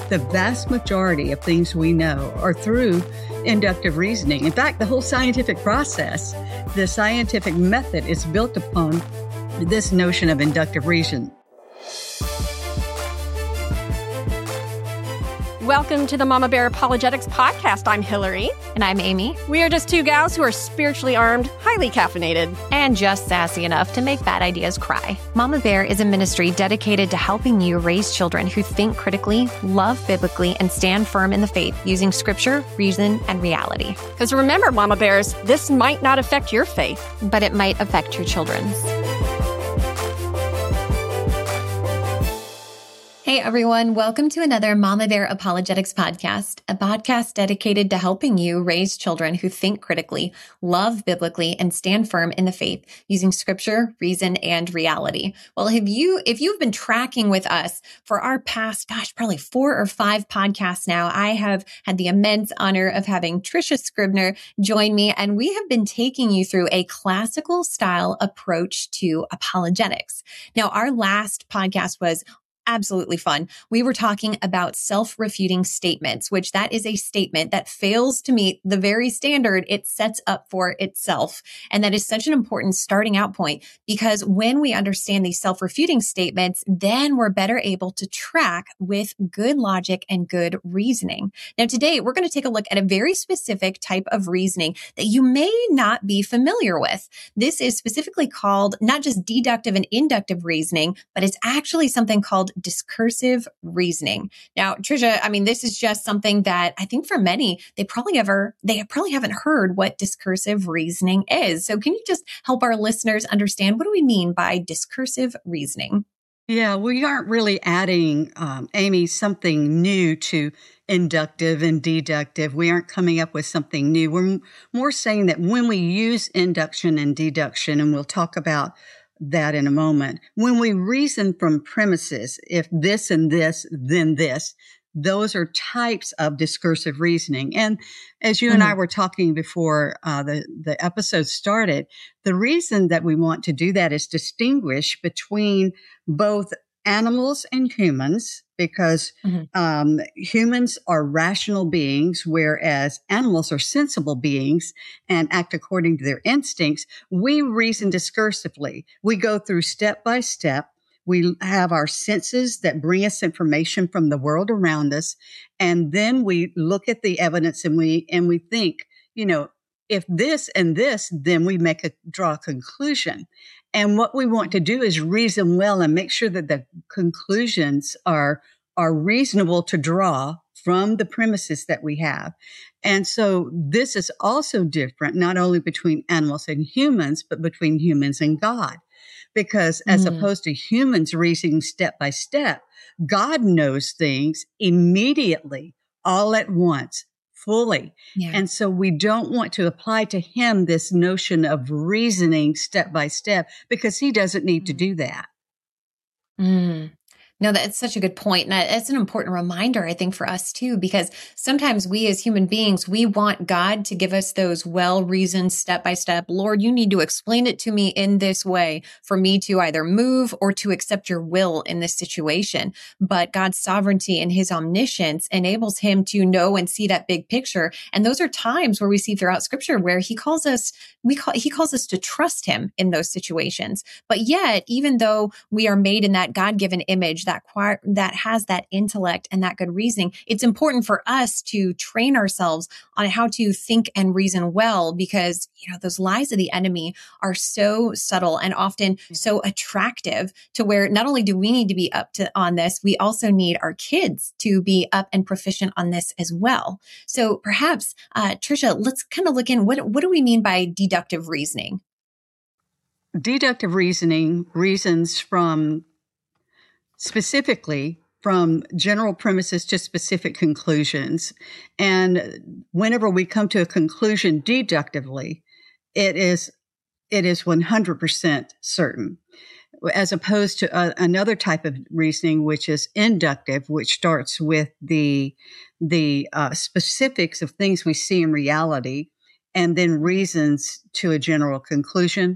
The vast majority of things we know are through inductive reasoning. In fact, the whole scientific process, the scientific method is built upon this notion of inductive reason. Welcome to the Mama Bear Apologetics Podcast. I'm Hillary. And I'm Amy. We are just two gals who are spiritually armed, highly caffeinated, and just sassy enough to make bad ideas cry. Mama Bear is a ministry dedicated to helping you raise children who think critically, love biblically, and stand firm in the faith using scripture, reason, and reality. Because remember, Mama Bears, this might not affect your faith, but it might affect your children's. Hey everyone, welcome to another Mama Bear Apologetics Podcast, a podcast dedicated to helping you raise children who think critically, love biblically, and stand firm in the faith using scripture, reason, and reality. Well, if you've been tracking with us for our past, probably 4 or 5 podcasts now, I have had the immense honor of having Tricia Scribner join me, and we have been taking you through a classical style approach to apologetics. Now, our last podcast was absolutely fun. We were talking about self-refuting statements, which that is a statement that fails to meet the very standard it sets up for itself. And that is such an important starting out point because when we understand these self-refuting statements, then we're better able to track with good logic and good reasoning. Now, today we're going to take a look at a very specific type of reasoning that you may not be familiar with. This is specifically called not just deductive and inductive reasoning, but it's actually something called discursive reasoning. Now, Tricia, this is just something that I think for many, they probably haven't heard what discursive reasoning is. So can you just help our listeners understand what do we mean by discursive reasoning? Yeah, we aren't really adding, Amy, something new to inductive and deductive. We aren't coming up with something new. We're more saying that when we use induction and deduction, and we'll talk about that in a moment. When we reason from premises, if this and this, then this, those are types of discursive reasoning. And as you and I were talking before the episode started, the reason that we want to do that is distinguish between both animals and humans, because humans are rational beings, whereas animals are sensible beings and act according to their instincts. We reason discursively. We go through step by step. We have our senses that bring us information from the world around us. And then we look at the evidence and we think, if this and this, then we draw a conclusion. And what we want to do is reason well and make sure that the conclusions are reasonable to draw from the premises that we have. And so this is also different, not only between animals and humans, but between humans and God. Because as opposed to humans reasoning step by step, God knows things immediately, all at once, fully. Yeah. And so we don't want to apply to him this notion of reasoning step by step because he doesn't need to do that. No, that's such a good point. And it's an important reminder, I think, for us too, because sometimes we as human beings, we want God to give us those well-reasoned step-by-step, Lord, you need to explain it to me in this way for me to either move or to accept your will in this situation. But God's sovereignty and his omniscience enables him to know and see that big picture. And those are times where we see throughout scripture where he calls us to trust him in those situations. But yet, even though we are made in that God-given image, that has that intellect and that good reasoning, it's important for us to train ourselves on how to think and reason well, because those lies of the enemy are so subtle and often so attractive to where not only do we need to be on this, we also need our kids to be up and proficient on this as well. So perhaps, Tricia, let's kind of look in, what do we mean by deductive reasoning? Deductive reasoning reasons specifically from general premises to specific conclusions. And whenever we come to a conclusion deductively, it is 100% certain, as opposed to another type of reasoning, which is inductive, which starts with the specifics of things we see in reality and then reasons to a general conclusion.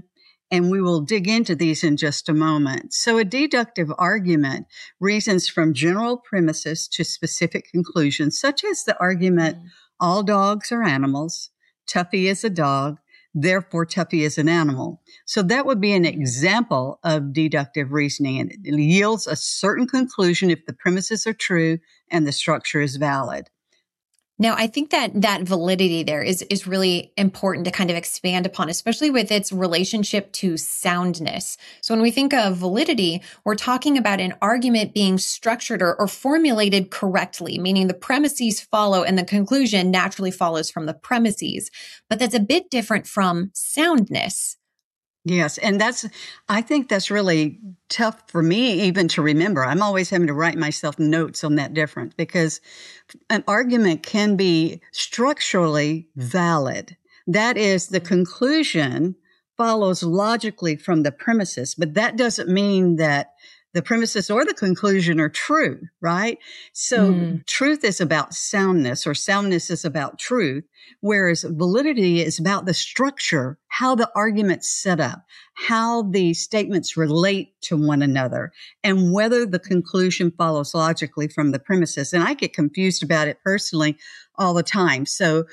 And we will dig into these in just a moment. So a deductive argument reasons from general premises to specific conclusions, such as the argument, all dogs are animals, Tuffy is a dog, therefore Tuffy is an animal. So that would be an example of deductive reasoning, and it yields a certain conclusion if the premises are true and the structure is valid. Now, I think that validity there is really important to kind of expand upon, especially with its relationship to soundness. So when we think of validity, we're talking about an argument being structured or formulated correctly, meaning the premises follow and the conclusion naturally follows from the premises. But that's a bit different from soundness. Yes. And I think that's really tough for me even to remember. I'm always having to write myself notes on that difference, because an argument can be structurally valid. That is, the conclusion follows logically from the premises, but that doesn't mean that the premises or the conclusion are true, right? So truth is about soundness, or soundness is about truth, whereas validity is about the structure, how the argument's set up, how the statements relate to one another, and whether the conclusion follows logically from the premises. And I get confused about it personally all the time. So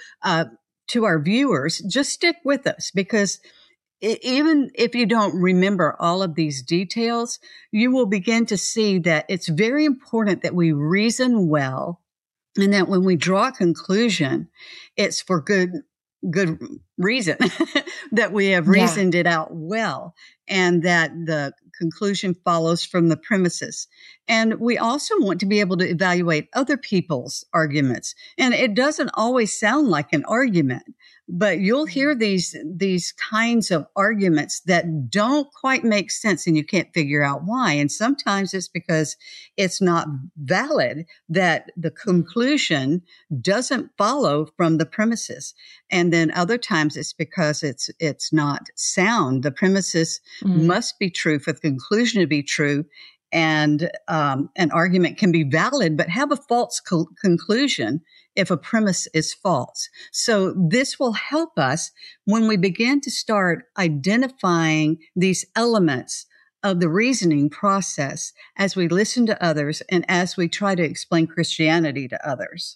to our viewers, just stick with us, because even if you don't remember all of these details, you will begin to see that it's very important that we reason well, and that when we draw a conclusion, it's for good reason, that we have reasoned it out well, and that the conclusion follows from the premises. And we also want to be able to evaluate other people's arguments. And it doesn't always sound like an argument, but you'll hear these kinds of arguments that don't quite make sense, and you can't figure out why. And sometimes it's because it's not valid, that the conclusion doesn't follow from the premises. And then other times it's because it's not sound. The premises must be true for the conclusion to be true. And an argument can be valid, but have a false conclusion if a premise is false. So this will help us when we begin to start identifying these elements of the reasoning process as we listen to others and as we try to explain Christianity to others.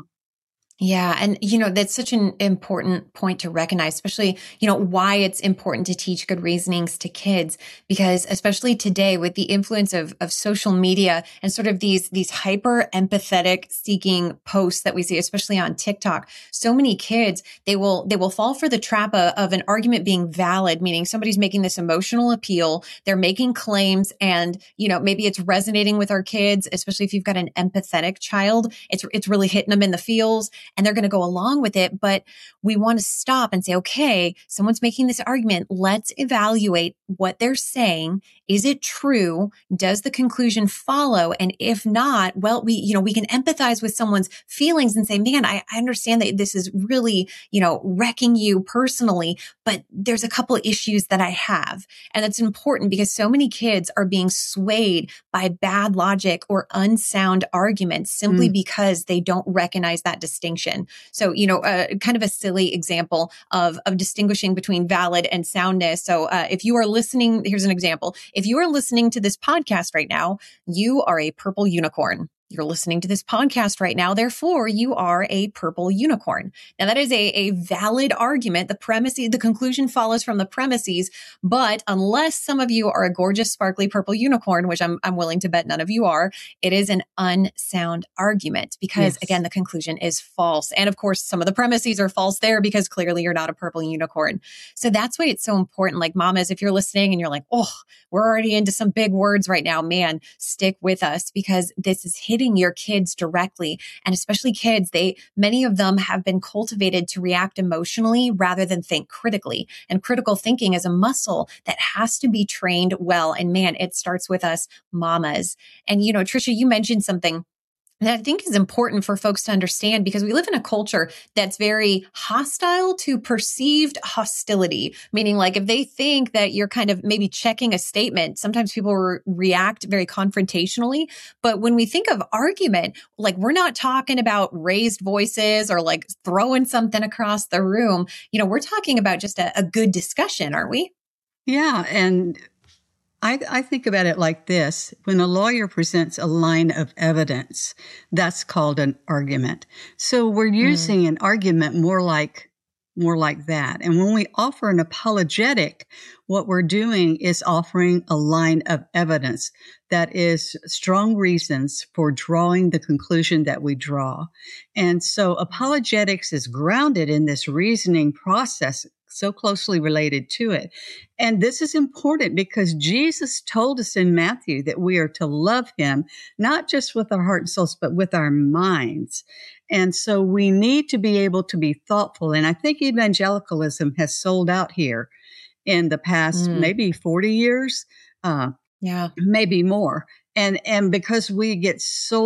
Yeah. And, that's such an important point to recognize, especially, why it's important to teach good reasonings to kids, because especially today with the influence of social media and sort of these hyper empathetic seeking posts that we see, especially on TikTok, so many kids, they will fall for the trap of an argument being valid, meaning somebody's making this emotional appeal. They're making claims, and, maybe it's resonating with our kids, especially if you've got an empathetic child. It's really hitting them in the feels, and they're going to go along with it. But we want to stop and say, okay, someone's making this argument. Let's evaluate what they're saying. Is it true? Does the conclusion follow? And if not, well, we can empathize with someone's feelings and say, man, I understand that this is really, wrecking you personally, but there's a couple of issues that I have. And that's important because so many kids are being swayed by bad logic or unsound arguments simply because they don't recognize that distinction. So, kind of a silly example of distinguishing between valid and soundness. So, if you are listening, here's an example. If you are listening to this podcast right now, you are a purple unicorn. You're listening to this podcast right now, therefore you are a purple unicorn. Now that is a valid argument. The conclusion follows from the premises, but unless some of you are a gorgeous, sparkly purple unicorn, which I'm willing to bet none of you are, it is an unsound argument because again, the conclusion is false. And of course, some of the premises are false there because clearly you're not a purple unicorn. So that's why it's so important. Like mamas, if you're listening and you're like, oh, we're already into some big words right now, man, stick with us because this is hitting your kids directly. And especially kids, many of them have been cultivated to react emotionally rather than think critically. And critical thinking is a muscle that has to be trained well. And man, it starts with us mamas. And, Trisha, you mentioned something that I think is important for folks to understand because we live in a culture that's very hostile to perceived hostility, meaning like if they think that you're kind of maybe checking a statement, sometimes people react very confrontationally. But when we think of argument, like we're not talking about raised voices or like throwing something across the room. We're talking about just a good discussion, aren't we? Yeah. And I think about it like this. When a lawyer presents a line of evidence, that's called an argument. So we're Mm, using an argument more like that. And when we offer an apologetic, what we're doing is offering a line of evidence that is strong reasons for drawing the conclusion that we draw. And so apologetics is grounded in this reasoning process so closely related to it. And this is important because Jesus told us in Matthew that we are to love him, not just with our heart and souls, but with our minds. And so we need to be able to be thoughtful. And I think evangelicalism has sold out here in the past mm, maybe 40 years. yeah, Maybe more. And because we get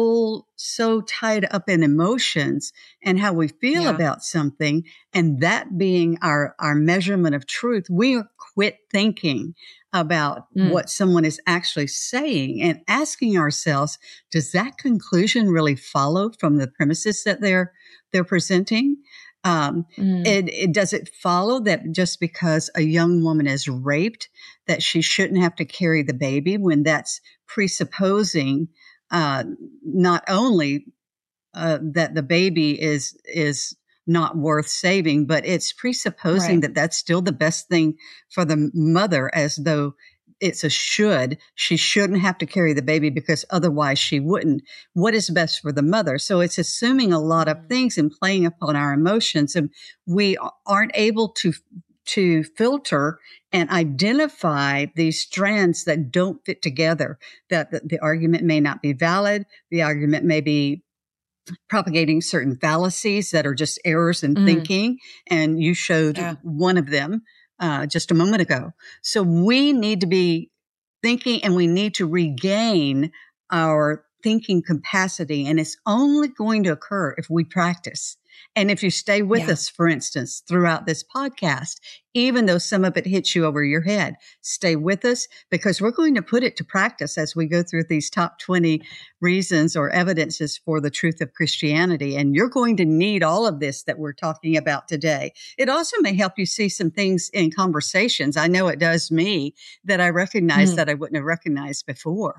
so tied up in emotions and how we feel yeah, about something, and that being our measurement of truth, we quit thinking about mm, what someone is actually saying and asking ourselves, does that conclusion really follow from the premises that they're presenting? Um, mm, it does it follow that just because a young woman is raped, that she shouldn't have to carry the baby, when that's presupposing uh, not only that the baby is not worth saving, but it's presupposing right. that that's still the best thing for the mother, as though it's a should. She shouldn't have to carry the baby because otherwise she wouldn't. What is best for the mother? So it's assuming a lot of Mm, things and playing upon our emotions, and we aren't able to filter and identify these strands that don't fit together. That the argument may not be valid. The argument may be propagating certain fallacies that are just errors in mm, thinking. And you showed yeah. one of them just a moment ago. So we need to be thinking, and we need to regain our thinking capacity. And it's only going to occur if we practice. And if you stay with Yeah. us, for instance, throughout this podcast, even though some of it hits you over your head, stay with us, because we're going to put it to practice as we go through these top 20 reasons or evidences for the truth of Christianity. And you're going to need all of this that we're talking about today. It also may help you see some things in conversations. I know it does me, that I recognize Mm. that I wouldn't have recognized before.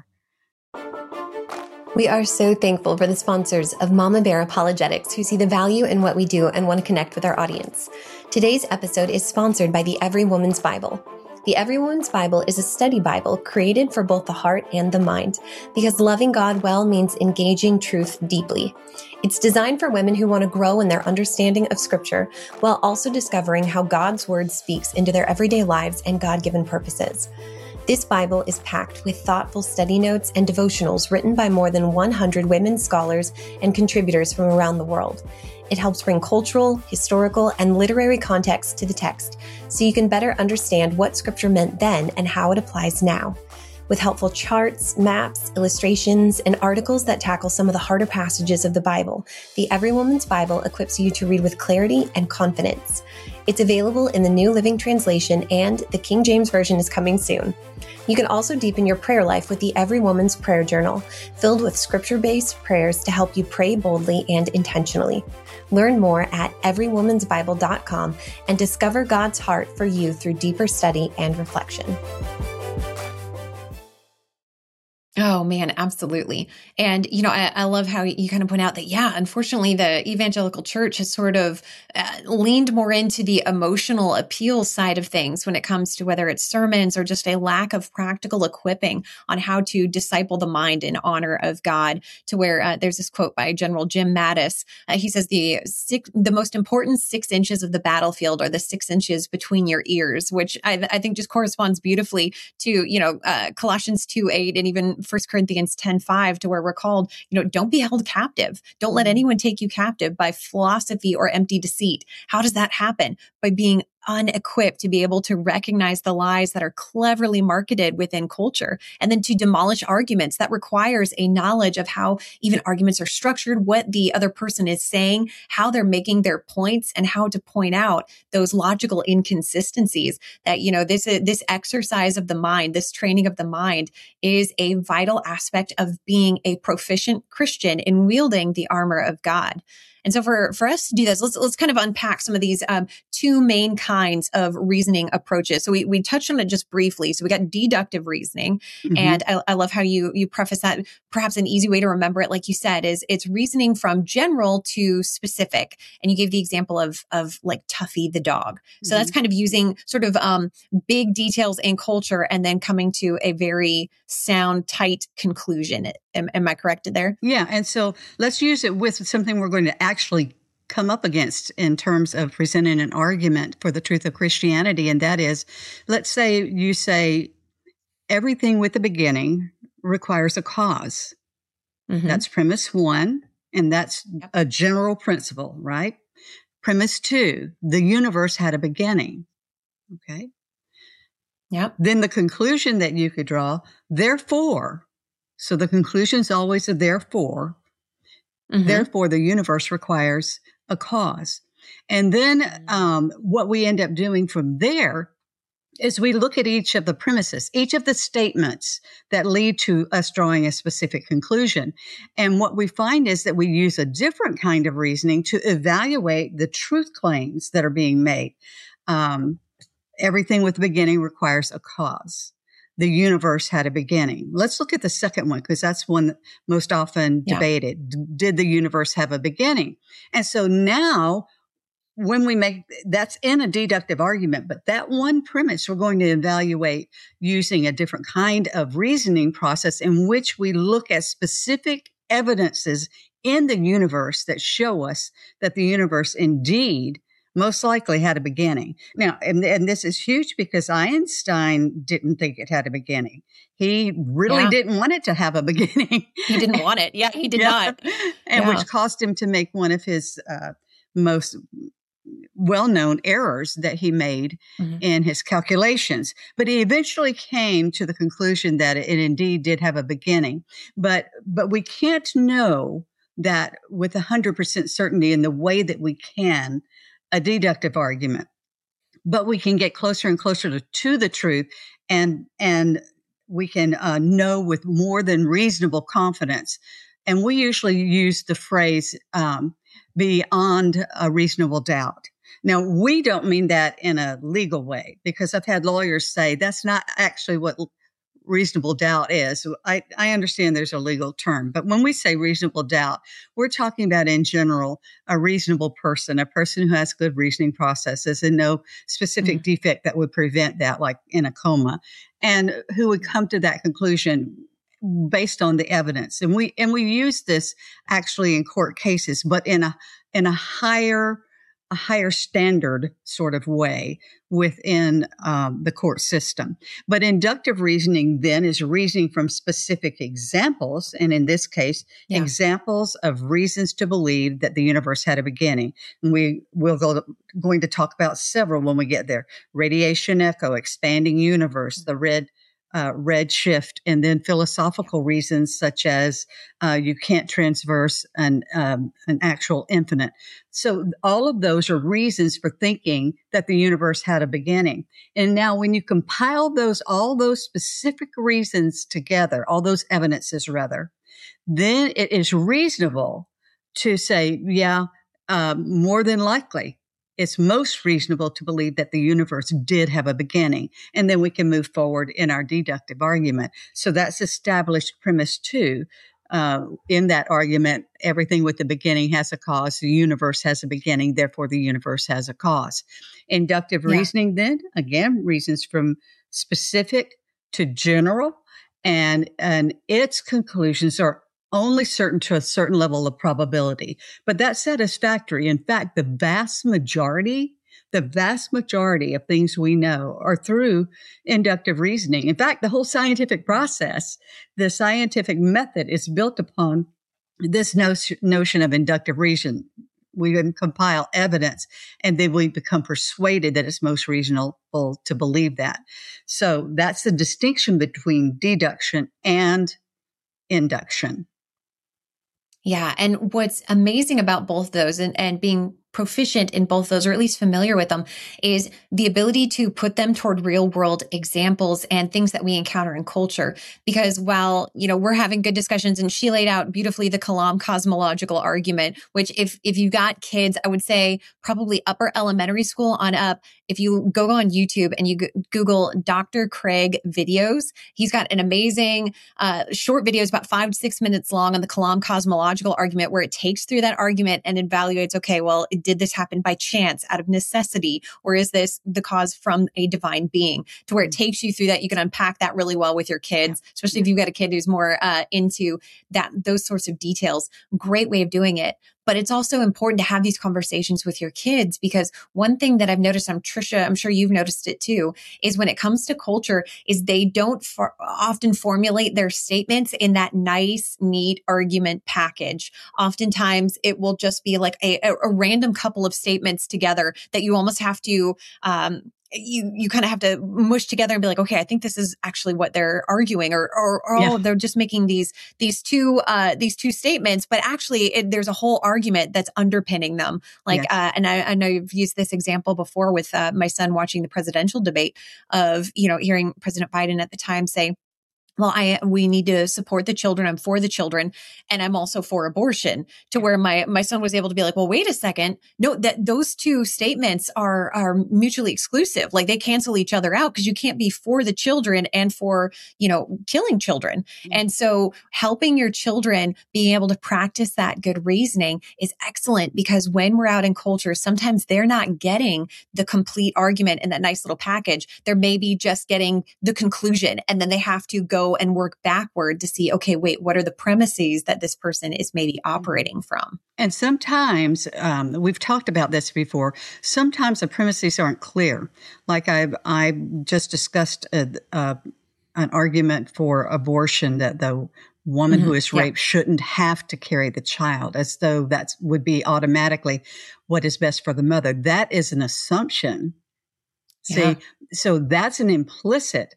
We are so thankful for the sponsors of Mama Bear Apologetics who see the value in what we do and want to connect with our audience. Today's episode is sponsored by the Every Woman's Bible. The Every Woman's Bible is a study Bible created for both the heart and the mind, because loving God well means engaging truth deeply. It's designed for women who want to grow in their understanding of Scripture while also discovering how God's Word speaks into their everyday lives and God-given purposes. This Bible is packed with thoughtful study notes and devotionals written by more than 100 women scholars and contributors from around the world. It helps bring cultural, historical, and literary context to the text so you can better understand what Scripture meant then and how it applies now. With helpful charts, maps, illustrations, and articles that tackle some of the harder passages of the Bible, the Every Woman's Bible equips you to read with clarity and confidence. It's available in the New Living Translation, and the King James Version is coming soon. You can also deepen your prayer life with the Every Woman's Prayer Journal, filled with scripture-based prayers to help you pray boldly and intentionally. Learn more at everywomansbible.com and discover God's heart for you through deeper study and reflection. Oh man, absolutely. And, I love how you kind of point out that, yeah, unfortunately, the evangelical church has sort of leaned more into the emotional appeal side of things when it comes to whether it's sermons or just a lack of practical equipping on how to disciple the mind in honor of God, to where there's this quote by General Jim Mattis. He says the most important 6 inches of the battlefield are the 6 inches between your ears, which I think just corresponds beautifully to, Colossians 2:8 and even 1 Corinthians 10:5, to where we're called, don't be held captive. Don't let anyone take you captive by philosophy or empty deceit. How does that happen? By being unequipped to be able to recognize the lies that are cleverly marketed within culture, and then to demolish arguments. That requires a knowledge of how even arguments are structured, what the other person is saying, how they're making their points, and how to point out those logical inconsistencies. That, this exercise of the mind, this training of the mind, is a vital aspect of being a proficient Christian in wielding the armor of God. And so for us to do this, let's kind of unpack some of these two main kinds of reasoning approaches. So we touched on it just briefly. So we got deductive reasoning. And I love how you preface that. Perhaps an easy way to remember it, like you said, is it's reasoning from general to specific. And you gave the example of like Tuffy the dog. So that's kind of using sort of big details in culture and then coming to a very sound, tight conclusion. Am I corrected there? Yeah. And so let's use it with something we're going to actually come up against in terms of presenting an argument for the truth of Christianity. And that is, let's say you say everything with a beginning requires a cause. That's premise one. And that's a general principle, right? Premise two, the universe had a beginning. Okay. Yep. Then the conclusion that you could draw, therefore, so the conclusion is always a therefore. Therefore, the universe requires a cause. And then what we end up doing from there is we look at each of the premises, each of the statements that lead to us drawing a specific conclusion. And what we find is that we use a different kind of reasoning to evaluate the truth claims that are being made. Everything with a beginning requires a cause. The universe had a beginning. Let's look at the second one, because that's one that most often debated. Did the universe have a beginning? And so now when we make, that's in a deductive argument, but that one premise we're going to evaluate using a different kind of reasoning process in which we look at specific evidences in the universe that show us that the universe indeed most likely had a beginning. Now, and this is huge because Einstein didn't think it had a beginning. He really didn't want it to have a beginning. He didn't want it. Yeah, he did not. And which caused him to make one of his most well-known errors that he made in his calculations. But he eventually came to the conclusion that it indeed did have a beginning. But we can't know that with 100% certainty in the way that we can a deductive argument, but we can get closer and closer to the truth, and we can know with more than reasonable confidence. And we usually use the phrase beyond a reasonable doubt. Now, we don't mean that in a legal way, because I've had lawyers say that's not actually what reasonable doubt is. I understand there's a legal term, but when we say reasonable doubt, we're talking about in general a reasonable person, a person who has good reasoning processes and no specific defect that would prevent that, like in a coma, and who would come to that conclusion based on the evidence. And we use this actually in court cases, but in a higher standard sort of way within the court system. But inductive reasoning then is reasoning from specific examples, and in this case, examples of reasons to believe that the universe had a beginning. And we're going to talk about several when we get there. Radiation echo, expanding universe, the red shift, and then philosophical reasons such as you can't transverse an actual infinite. So all of those are reasons for thinking that the universe had a beginning. And now when you compile all those specific reasons together, all those evidences rather, then it is reasonable to say, more than likely, it's most reasonable to believe that the universe did have a beginning. And then we can move forward in our deductive argument. So that's established premise two. In that argument, everything with the beginning has a cause. The universe has a beginning. Therefore, the universe has a cause. Inductive reasoning then, again, reasons from specific to general, and its conclusions are only certain to a certain level of probability, but that's satisfactory. In fact, the vast majority of things we know are through inductive reasoning. In fact, the whole scientific process, the scientific method is built upon this notion of inductive reason. We can compile evidence and then we become persuaded that it's most reasonable to believe that. So that's the distinction between deduction and induction. Yeah. And what's amazing about both those and being proficient in both those, or at least familiar with them, is the ability to put them toward real world examples and things that we encounter in culture. Because while, we're having good discussions, and she laid out beautifully the Kalam cosmological argument, which if you've got kids, I would say probably upper elementary school on up, if you go on YouTube and you Google Dr. Craig videos, he's got an amazing short videos about 5 to 6 minutes long on the Kalam cosmological argument, where it takes through that argument and evaluates, okay, well, did this happen by chance, out of necessity, or is this the cause from a divine being? To where it takes you through that. You can unpack that really well with your kids, especially if you've got a kid who's more into those sorts of details. Great way of doing it. But it's also important to have these conversations with your kids, because one thing that I've noticed, Tricia, I'm sure you've noticed it too, is when it comes to culture, is they don't often formulate their statements in that nice, neat argument package. Oftentimes it will just be like a random couple of statements together that you almost have to, you kind of have to mush together and be like, okay, I think this is actually what they're arguing, or they're just making these two statements, but actually there's a whole argument that's underpinning them. Like, and I know you've used this example before with my son watching the presidential debate of, hearing President Biden at the time say, well, we need to support the children. I'm for the children, and I'm also for abortion. To where my son was able to be like, well, wait a second. No, that those two statements are mutually exclusive. Like, they cancel each other out, because you can't be for the children and for, killing children. Mm-hmm. And so helping your children being able to practice that good reasoning is excellent, because when we're out in culture, sometimes they're not getting the complete argument in that nice little package. They're maybe just getting the conclusion, and then they have to go and work backward to see, okay, wait, what are the premises that this person is maybe operating from? And sometimes, we've talked about this before, sometimes the premises aren't clear. Like I just discussed an argument for abortion, that the woman who is raped shouldn't have to carry the child, as though that would be automatically what is best for the mother. That is an assumption. See, so that's an implicit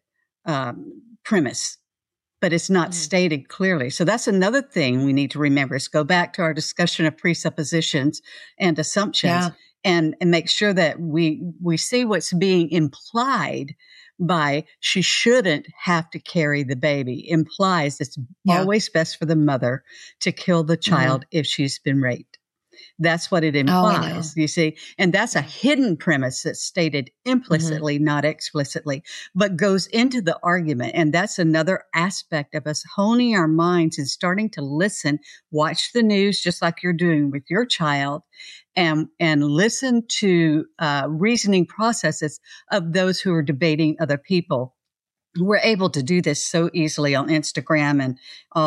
premise, but it's not stated clearly. So that's another thing we need to remember, is go back to our discussion of presuppositions and assumptions, and make sure that we see what's being implied by she shouldn't have to carry the baby. Implies it's always best for the mother to kill the child if she's been raped. That's what it implies, you see. And that's a hidden premise that's stated implicitly, not explicitly, but goes into the argument. And that's another aspect of us honing our minds and starting to listen, watch the news, just like you're doing with your child, and listen to reasoning processes of those who are debating other people. We're able to do this so easily on Instagram and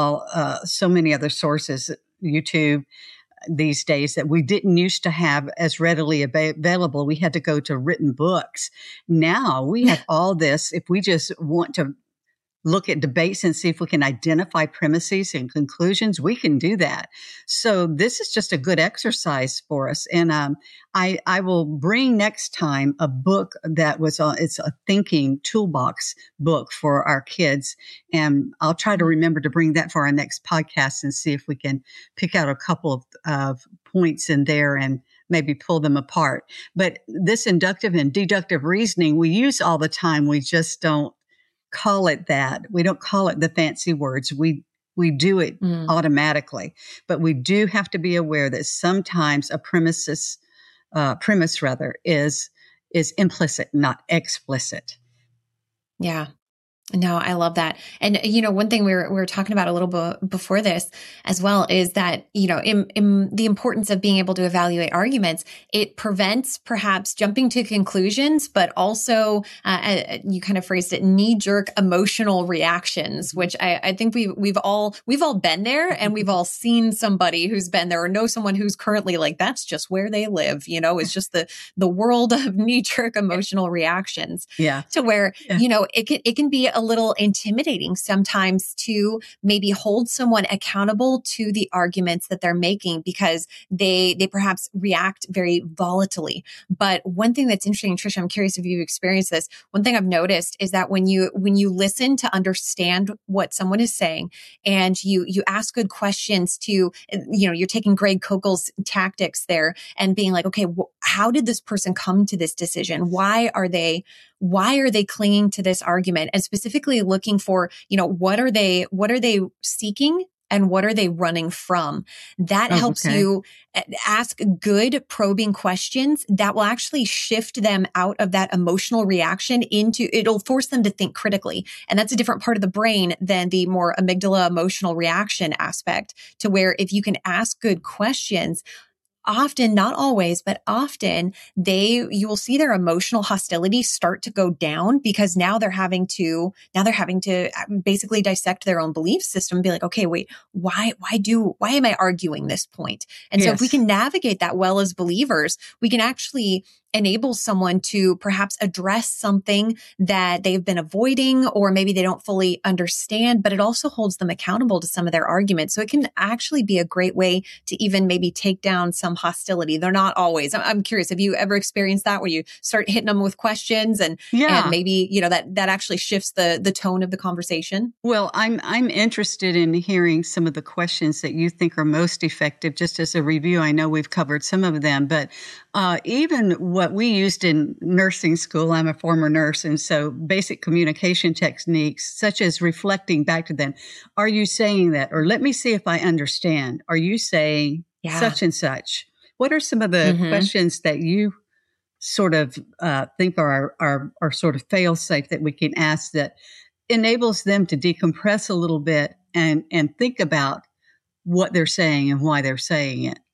so many other sources, YouTube, these days, that we didn't used to have as readily available. We had to go to written books. Now we have all this. If we just want to look at debates and see if we can identify premises and conclusions, we can do that. So this is just a good exercise for us. And I will bring next time a book that was it's a thinking toolbox book for our kids. And I'll try to remember to bring that for our next podcast and see if we can pick out a couple of points in there and maybe pull them apart. But this inductive and deductive reasoning we use all the time. We just don't call it that. We don't call it the fancy words. We do it automatically, but we do have to be aware that sometimes a premise is implicit, not explicit. Yeah. No, I love that. And, one thing we were talking about a little bit before this as well is that, in the importance of being able to evaluate arguments, it prevents perhaps jumping to conclusions, but also, you kind of phrased it, knee-jerk emotional reactions, which I think we've all been there, and we've all seen somebody who's been there, or know someone who's currently like, that's just where they live. It's just the world of knee-jerk emotional reactions. Yeah. To where, it can be a little intimidating sometimes to maybe hold someone accountable to the arguments that they're making because they perhaps react very volatilely. But one thing that's interesting, Trisha, I'm curious if you've experienced this. One thing I've noticed is that when you listen to understand what someone is saying and you ask good questions to, you're taking Greg Koukl's tactics there and being like, okay, how did this person come to this decision? Why are they clinging to this argument? And specifically looking for, what are they seeking and what are they running from? That helps you ask good probing questions that will actually shift them out of that emotional reaction it'll force them to think critically. And that's a different part of the brain than the more amygdala emotional reaction aspect, to where if you can ask good questions, often, not always, but often you will see their emotional hostility start to go down because now they're having to basically dissect their own belief system and be like, okay, wait, why am I arguing this point? And so if we can navigate that well as believers, we can actually enable someone to perhaps address something that they've been avoiding, or maybe they don't fully understand, but it also holds them accountable to some of their arguments. So it can actually be a great way to even maybe take down some hostility. They're not always. I'm curious, have you ever experienced that where you start hitting them with questions and maybe, that actually shifts the tone of the conversation? Well, I'm interested in hearing some of the questions that you think are most effective. Just as a review, I know we've covered some of them, but even what we used in nursing school, I'm a former nurse, and so basic communication techniques such as reflecting back to them. Are you saying that? Or let me see if I understand. Are you saying such and such? What are some of the questions that you sort of think are sort of fail-safe that we can ask that enables them to decompress a little bit and think about what they're saying and why they're saying it?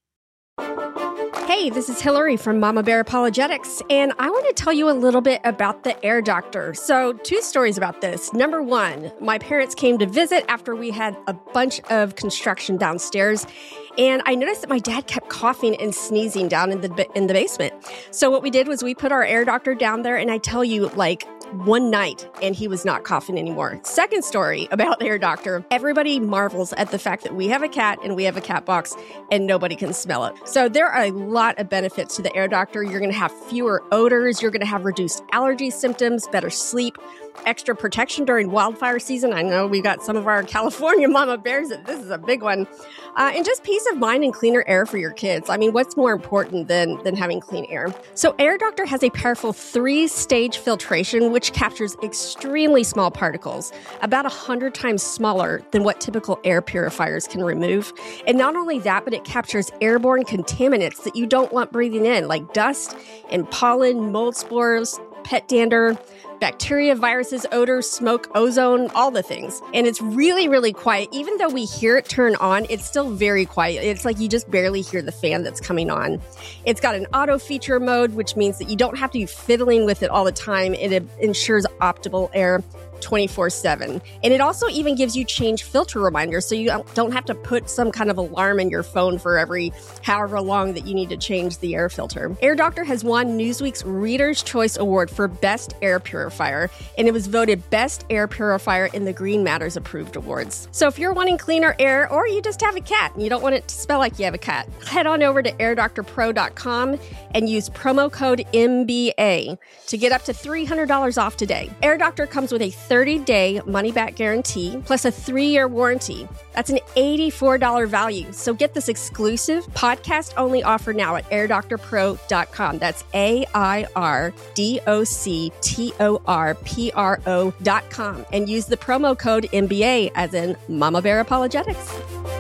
Hey, this is Hillary from Mama Bear Apologetics, and I want to tell you a little bit about the Air Doctor. So, 2 stories about this. Number 1, my parents came to visit after we had a bunch of construction downstairs, and I noticed that my dad kept coughing and sneezing down in the basement. So what we did was we put our Air Doctor down there, and I tell you, like, one night, and he was not coughing anymore. Second story about Air Doctor. Everybody marvels at the fact that we have a cat and we have a cat box and nobody can smell it. So there are a lot of benefits to the Air Doctor. You're going to have fewer odors. You're going to have reduced allergy symptoms, better sleep, extra protection during wildfire season. I know we got some of our California mama bears. This is a big one. And just peace of mind and cleaner air for your kids. I mean, what's more important than having clean air? So Air Doctor has a powerful 3-stage filtration, which captures extremely small particles, about 100 times smaller than what typical air purifiers can remove. And not only that, but it captures airborne contaminants that you don't want breathing in, like dust and pollen, mold spores, pet dander, bacteria, viruses, odor, smoke, ozone, all the things. And it's really, really quiet. Even though we hear it turn on, it's still very quiet. It's like you just barely hear the fan that's coming on. It's got an auto feature mode, which means that you don't have to be fiddling with it all the time. It ensures optimal air 24/7. And it also even gives you change filter reminders, so you don't have to put some kind of alarm in your phone for every however long that you need to change the air filter. Air Doctor has won Newsweek's Reader's Choice Award for Best Air Purifier, and it was voted Best Air Purifier in the Green Matters Approved Awards. So if you're wanting cleaner air, or you just have a cat and you don't want it to smell like you have a cat, head on over to airdoctorpro.com and use promo code MBA to get up to $300 off today. Air Doctor comes with a 30-day money-back guarantee, plus a 3-year warranty. That's an $84 value. So get this exclusive podcast-only offer now at airdoctorpro.com. That's airdoctorpro.com. And use the promo code MBA, as in Mama Bear Apologetics.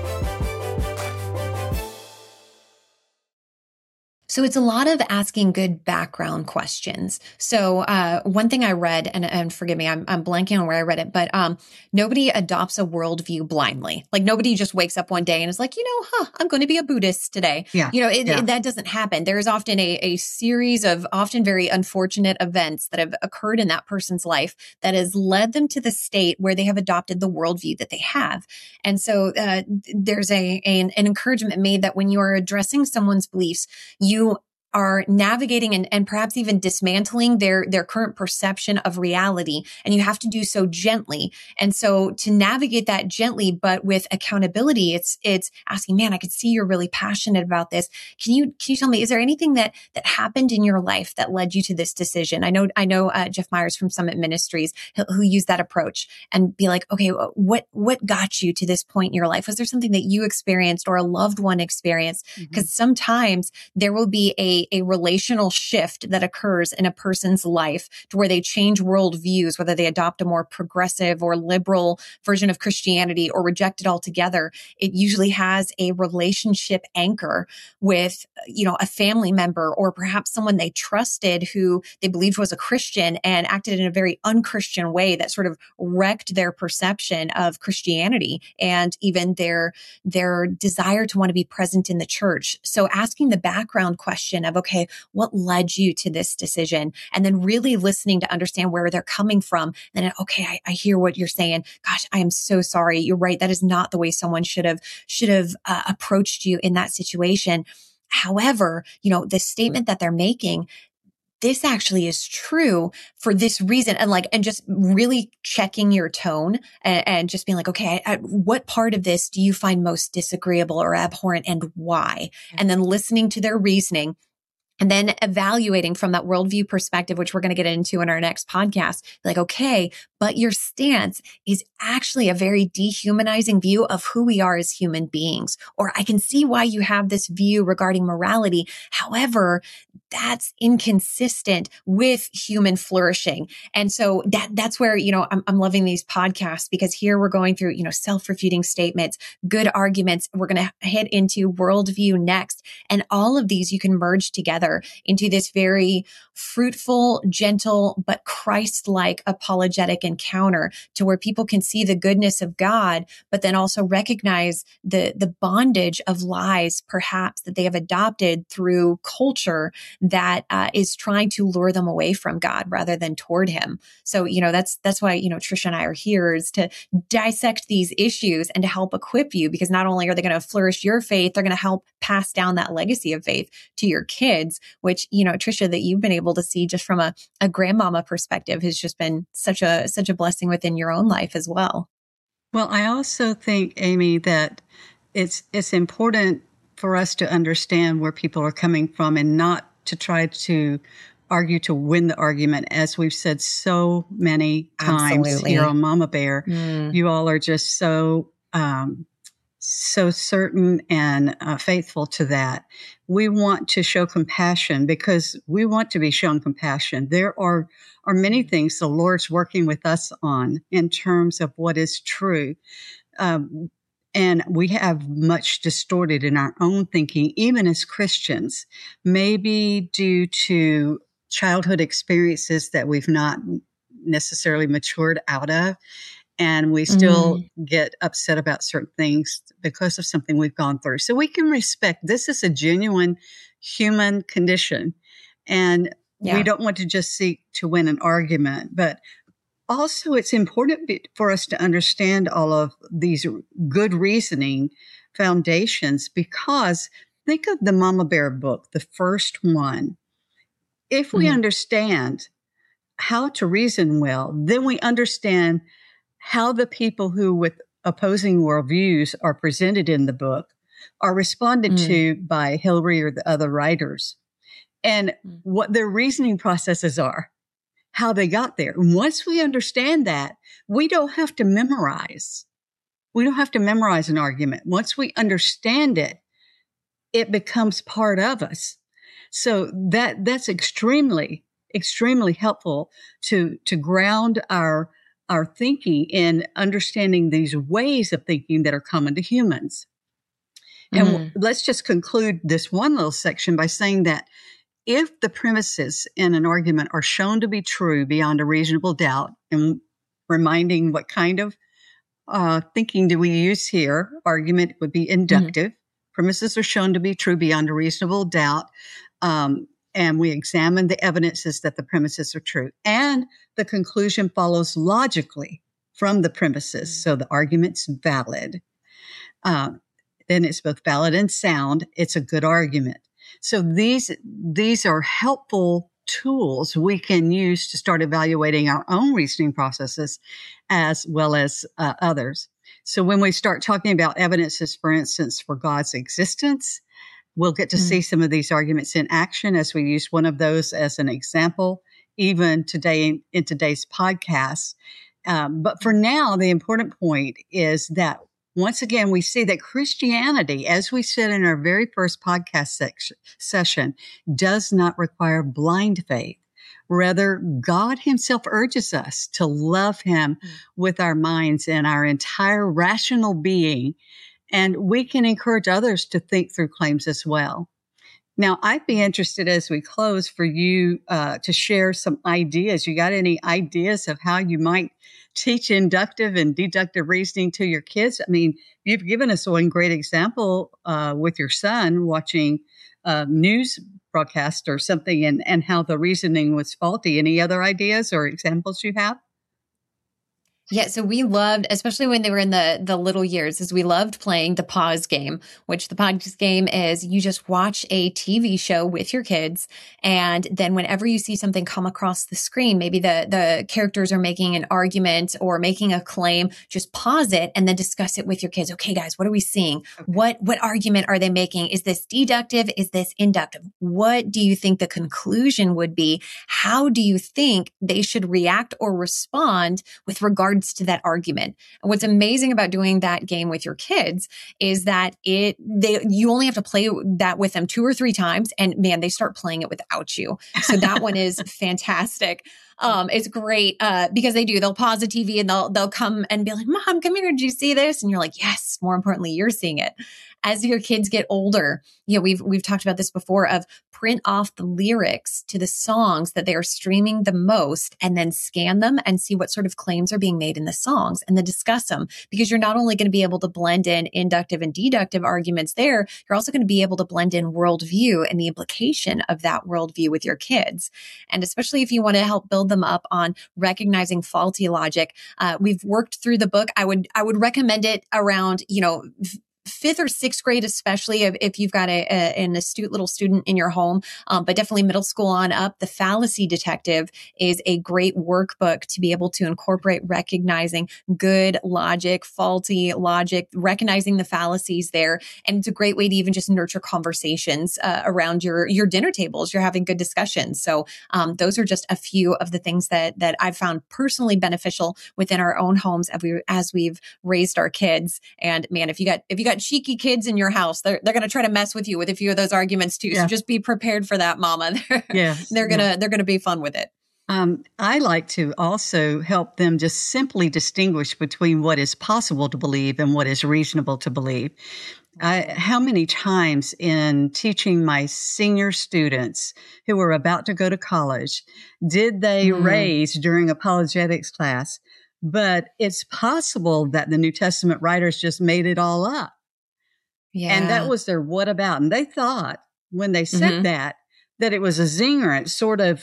So it's a lot of asking good background questions. So one thing I read, and forgive me, I'm blanking on where I read it, but nobody adopts a worldview blindly. Like nobody just wakes up one day and is like, I'm going to be a Buddhist today. Yeah. That doesn't happen. There is often a series of often very unfortunate events that have occurred in that person's life that has led them to the state where they have adopted the worldview that they have. And so there's an encouragement made that when you are addressing someone's beliefs, you are navigating and perhaps even dismantling their current perception of reality. And you have to do so gently. And so to navigate that gently, but with accountability, it's asking, man, I could see you're really passionate about this. Can you tell me, is there anything that happened in your life that led you to this decision? I know Jeff Myers from Summit Ministries who used that approach and be like, okay, what got you to this point in your life? Was there something that you experienced or a loved one experienced? Because sometimes there will be a relational shift that occurs in a person's life to where they change worldviews, whether they adopt a more progressive or liberal version of Christianity or reject it altogether. It usually has a relationship anchor with, a family member or perhaps someone they trusted who they believed was a Christian and acted in a very unchristian way that sort of wrecked their perception of Christianity and even their desire to want to be present in the church. So asking the background question of, okay, what led you to this decision? And then really listening to understand where they're coming from. Then, okay, I hear what you're saying. Gosh, I am so sorry. You're right. That is not the way someone should have approached you in that situation. However, the statement that they're making, this actually is true for this reason. And just really checking your tone and just being like, okay, what part of this do you find most disagreeable or abhorrent and why? And then listening to their reasoning. And then evaluating from that worldview perspective, which we're going to get into in our next podcast, like, okay, but your stance is actually a very dehumanizing view of who we are as human beings. Or I can see why you have this view regarding morality. However, that's inconsistent with human flourishing. And so that's where, I'm loving these podcasts because here we're going through, self-refuting statements, good arguments. We're going to hit into worldview next. And all of these you can merge together into this very fruitful, gentle, but Christ-like apologetic encounter to where people can see the goodness of God, but then also recognize the bondage of lies, perhaps that they have adopted through culture that is trying to lure them away from God rather than toward Him. So, that's why, Trisha and I are here, is to dissect these issues and to help equip you, because not only are they going to flourish your faith, they're going to help pass down that legacy of faith to your kids, which, Trisha, that you've been able to see just from a grandmama perspective has just been such a blessing within your own life as well. Well, I also think, Amy, that it's important for us to understand where people are coming from and not to try to argue to win the argument. As we've said so many times Absolutely. Here on Mama Bear, you all are just so certain and faithful to that. We want to show compassion because we want to be shown compassion. There are many things the Lord's working with us on in terms of what is true. And we have much distorted in our own thinking, even as Christians, maybe due to childhood experiences that we've not necessarily matured out of. And we still get upset about certain things because of something we've gone through. So we can respect this is a genuine human condition. And we don't want to just seek to win an argument. But also, it's important for us to understand all of these good reasoning foundations, because think of the Mama Bear book, the first one. If we understand how to reason well, then we understand how the people who with opposing worldviews are presented in the book are responded to by Hillary or the other writers, and what their reasoning processes are, how they got there. And once we understand that, we don't have to memorize. We don't have to memorize an argument. Once we understand it, it becomes part of us. So that's extremely, extremely helpful to ground our thinking in understanding these ways of thinking that are common to humans. And let's just conclude this one little section by saying that if the premises in an argument are shown to be true beyond a reasonable doubt, and reminding what kind of thinking do we use here, argument would be inductive. Premises are shown to be true beyond a reasonable doubt. And we examine the evidences that the premises are true. And the conclusion follows logically from the premises. So the argument's valid. Then it's both valid and sound. It's a good argument. So these are helpful tools we can use to start evaluating our own reasoning processes as well as others. So when we start talking about evidences, for instance, for God's existence, we'll get to see some of these arguments in action as we use one of those as an example, even today in today's podcast. But for now, the important point is that once again, we see that Christianity, as we said in our very first podcast session, does not require blind faith. Rather, God himself urges us to love him with our minds and our entire rational being. And we can encourage others to think through claims as well. Now, I'd be interested as we close for you to share some ideas. You got any ideas of how you might teach inductive and deductive reasoning to your kids? I mean, you've given us one great example with your son watching news broadcast or something and how the reasoning was faulty. Any other ideas or examples you have? Yeah, so we loved, especially when they were in the little years, is we loved playing the pause game, which the pause game is you just watch a TV show with your kids. And then whenever you see something come across the screen, maybe the characters are making an argument or making a claim, just pause it and then discuss it with your kids. Okay, guys, what are we seeing? Okay. What argument are they making? Is this deductive? Is this inductive? What do you think the conclusion would be? How do you think they should react or respond with regard to that argument? And what's amazing about doing that game with your kids is that you only have to play that with them 2 or 3 times, and man, they start playing it without you. So that one is fantastic. It's great because they'll pause the TV and they'll come and be like, "Mom, come here. Did you see this?" And you're like, "Yes." More importantly, you're seeing it. As your kids get older, we've talked about this before, of print off the lyrics to the songs that they are streaming the most and then scan them and see what sort of claims are being made in the songs and then discuss them, because you're not only going to be able to blend in inductive and deductive arguments there, you're also going to be able to blend in worldview and the implication of that worldview with your kids. And especially if you want to help build them up on recognizing faulty logic, we've worked through the book. I would recommend it around, 5th or 6th grade, especially if you've got an astute little student in your home, but definitely middle school on up. The Fallacy Detective is a great workbook to be able to incorporate recognizing good logic, faulty logic, recognizing the fallacies there. And it's a great way to even just nurture conversations around your dinner tables. You're having good discussions. So those are just a few of the things that I've found personally beneficial within our own homes as we've raised our kids. And man, if you got cheeky kids in your house, they're going to try to mess with you with a few of those arguments too. Yeah. So just be prepared for that, Mama. They're going to be fun with it. I like to also help them just simply distinguish between what is possible to believe and what is reasonable to believe. How many times in teaching my senior students who were about to go to college, did they raise during apologetics class, but it's possible that the New Testament writers just made it all up. Yeah. And that was their what about. And they thought when they said that it was a zinger. It sort of,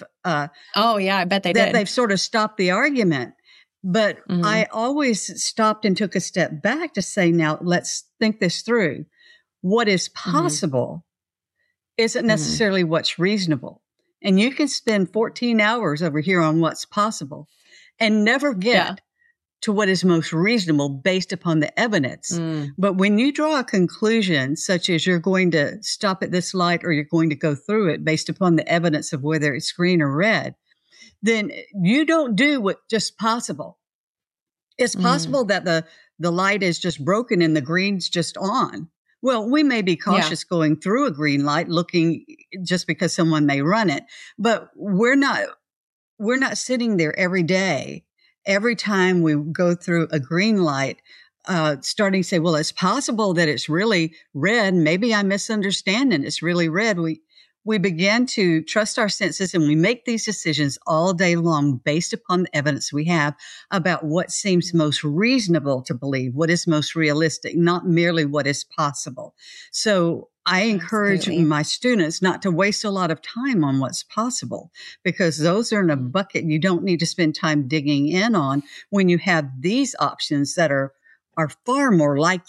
I bet they did. They've sort of stopped the argument. But I always stopped and took a step back to say, now let's think this through. What is possible isn't necessarily what's reasonable. And you can spend 14 hours over here on what's possible and never get to what is most reasonable based upon the evidence. But when you draw a conclusion, such as you're going to stop at this light or you're going to go through it based upon the evidence of whether it's green or red, then you don't do what's just possible. It's possible that the light is just broken and the green's just on. Well, we may be cautious going through a green light, looking just because someone may run it, but we're not sitting there every day. Every time we go through a green light, starting to say, well, it's possible that it's really red. Maybe I'm misunderstanding. It's really red. We begin to trust our senses and we make these decisions all day long based upon the evidence we have about what seems most reasonable to believe, what is most realistic, not merely what is possible. So I encourage my students not to waste a lot of time on what's possible, because those are in a bucket you don't need to spend time digging in on when you have these options that are far more likely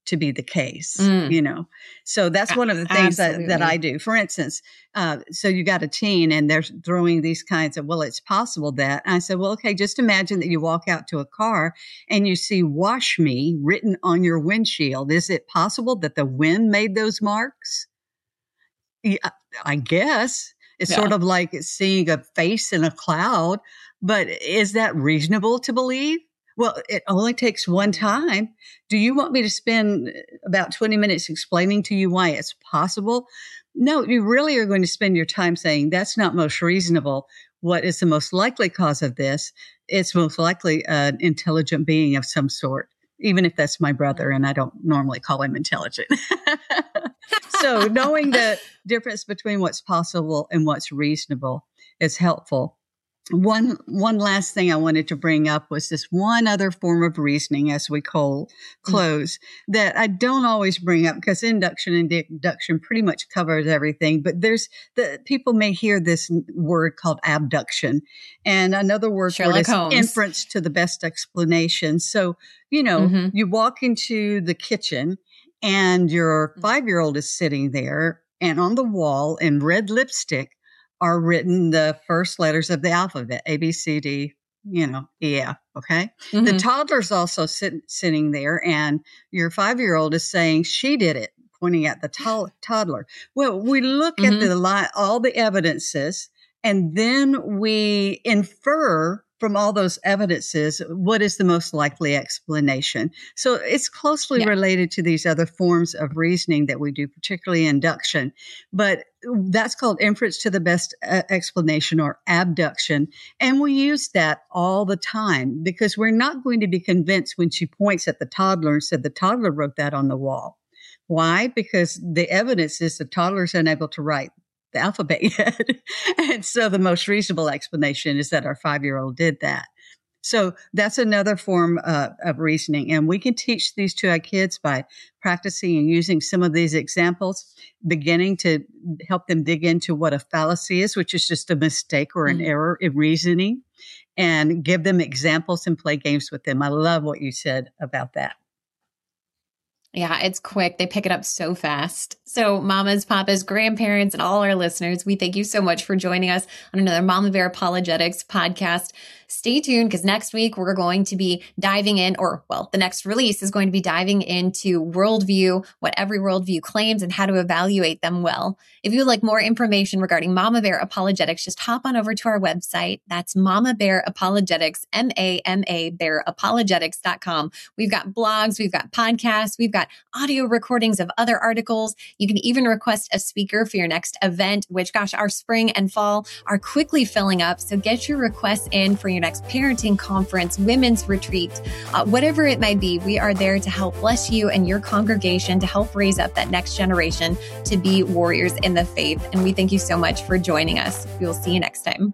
to be the case, So that's one of the things that I do. For instance, so you got a teen and they're throwing these kinds of, well, it's possible that. And I said, well, okay, just imagine that you walk out to a car and you see "wash me" written on your windshield. Is it possible that the wind made those marks? Yeah, I guess. It's sort of like seeing a face in a cloud, but is that reasonable to believe? Well, it only takes one time. Do you want me to spend about 20 minutes explaining to you why it's possible? No, you really are going to spend your time saying that's not most reasonable. What is the most likely cause of this? It's most likely an intelligent being of some sort, even if that's my brother, and I don't normally call him intelligent. So knowing the difference between what's possible and what's reasonable is helpful. One last thing I wanted to bring up was this one other form of reasoning as we close that I don't always bring up because induction and deduction pretty much covers everything. But people may hear this word called abduction, and another word for it is inference to the best explanation. So, you walk into the kitchen and your 5-year-old is sitting there, and on the wall in red lipstick are written the first letters of the alphabet, A, B, C, D, E, F, okay? Mm-hmm. The toddler's also sitting there, and your 5-year-old is saying, she did it, pointing at the toddler. Well, we look at all the evidences, and then we infer from all those evidences what is the most likely explanation. So it's closely related to these other forms of reasoning that we do, particularly induction. But that's called inference to the best explanation, or abduction. And we use that all the time because we're not going to be convinced when she points at the toddler and said the toddler wrote that on the wall. Why? Because the evidence is the toddler's unable to write the alphabet yet. And so the most reasonable explanation is that our 5-year-old did that. So that's another form of reasoning. And we can teach these to our kids by practicing and using some of these examples, beginning to help them dig into what a fallacy is, which is just a mistake or an error in reasoning, and give them examples and play games with them. I love what you said about that. Yeah, it's quick. They pick it up so fast. So mamas, papas, grandparents, and all our listeners, we thank you so much for joining us on another Mama Bear Apologetics podcast. Stay tuned because next week we're going to be diving in, the next release is going to be diving into worldview, what every worldview claims, and how to evaluate them well. If you would like more information regarding Mama Bear Apologetics, just hop on over to our website. That's Mama Bear Apologetics, MAMA Bear Apologetics.com. We've got blogs, we've got podcasts, we've got audio recordings of other articles. You can even request a speaker for your next event, which, our spring and fall are quickly filling up. So get your requests in for your next parenting conference, women's retreat, whatever it might be. We are there to help bless you and your congregation to help raise up that next generation to be warriors in the faith. And we thank you so much for joining us. We will see you next time.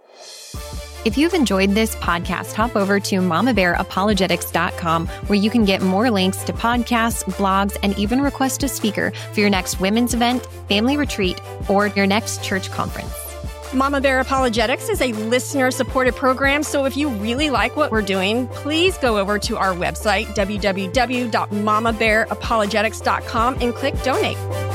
If you've enjoyed this podcast, hop over to mamabearapologetics.com, where you can get more links to podcasts, blogs, and even request a speaker for your next women's event, family retreat, or your next church conference. Mama Bear Apologetics is a listener-supported program, so if you really like what we're doing, please go over to our website, www.mamabearapologetics.com, and click donate.